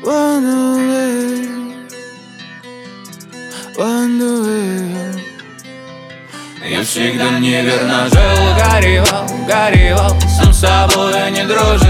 Я всегда неверно жил, горевал, сам с собой не дружил.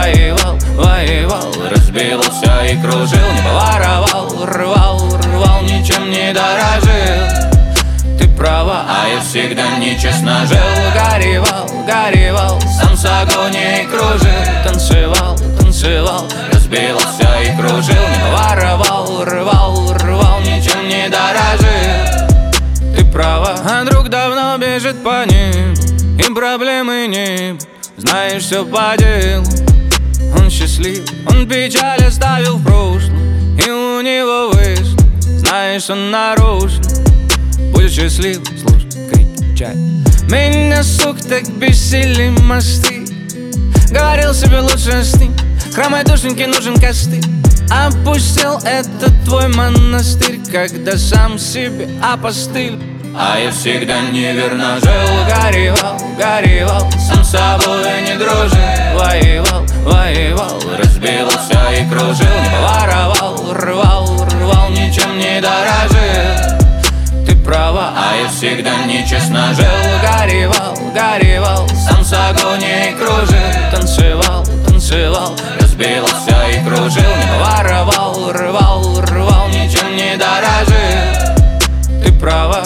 Воевал, разбился и кружил. Не воровал, рвал, ничем не дорожил. Ты права, а я всегда нечестно жил. Горевал, сам с огоней кружил. Танцевал, разбился и кружил. Не воровал, рвал, ничем не дорожил. Ты права, а друг давно бежит по ним, им проблемы нет, знаешь, все по делу. Он счастлив, он печаль оставил в прошлом, и у него вышло, знаешь, он нарушил. Будет счастлив, слушай, кричать. Меня, сук, так бесили мосты. Говорил себе лучше с ним, хромой душеньке нужен костыль. Опустил этот твой монастырь, когда сам себе опостыль. А я всегда неверно жил, горевал, сам с собой не дружил. Воевал, разбился и кружил. Не воровал, рвал, ничем не дорожил. Ты права, а я всегда нечестно жил. Горевал, сам с огоней кружил. Танцевал, разбился и кружил. Не воровал, рвал, ничем не дорожил. Ты права.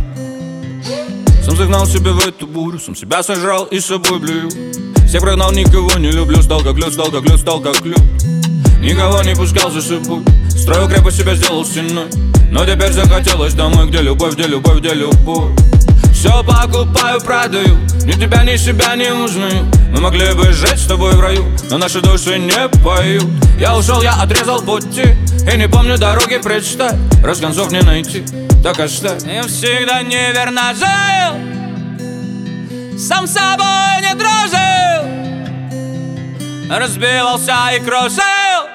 Сам загнал себя в эту бурю, сам себя сожрал и с собой блюю. Всех прогнал, никого не люблю, стал как лед, стал как лед. Никого не пускал за собой, строил крепость, себя сделал стеной. Но теперь захотелось домой, где любовь, где любовь, где любовь. Все покупаю, продаю, ни тебя, ни себя не узнаю. Мы могли бы жить с тобой в раю, но наши души не поют. Я ушел, я отрезал пути, и не помню дороги, представь. Раз концов не найти, так оставь. Я всегда неверно жил, сам с собой не дружил. Разбивался и крушил.